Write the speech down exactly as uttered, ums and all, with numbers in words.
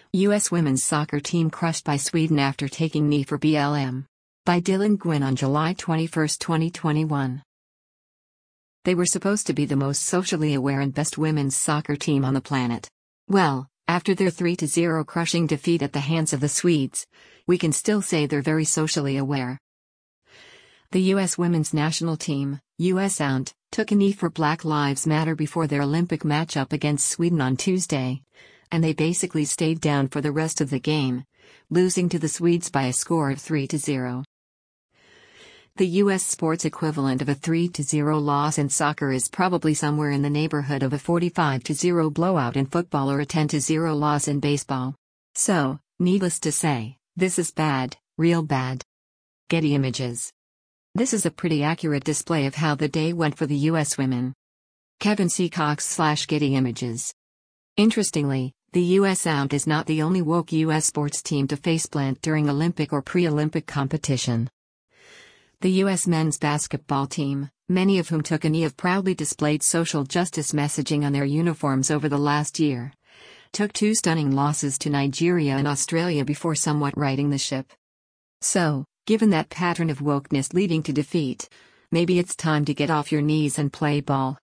U S women's soccer team crushed by Sweden after taking knee for B L M. By Dylan Gwynn on July twenty-first, twenty twenty-one. They were supposed to be the most socially aware and best women's soccer team on the planet. Well, after their three to zero crushing defeat at the hands of the Swedes, we can still say they're very socially aware. The U S women's national team, U S A N T, took a knee for Black Lives Matter before their Olympic matchup against Sweden on Tuesday, and they basically stayed down for the rest of the game, losing to the Swedes by a score of three to zero. The U S sports equivalent of a three to zero loss in soccer is probably somewhere in the neighborhood of a forty-five to zero blowout in football or a ten to zero loss in baseball. So, needless to say, this is bad, real bad. Getty Images. This is a pretty accurate display of how the day went for the U S women. Kevin C. Cox slash Getty Images. Interestingly, the U S A N T is not the only woke U S sports team to faceplant during Olympic or pre-Olympic competition. The U S men's basketball team, many of whom took a knee, have proudly displayed social justice messaging on their uniforms over the last year, took two stunning losses to Nigeria and Australia before somewhat righting the ship. So, given that pattern of wokeness leading to defeat, maybe it's time to get off your knees and play ball.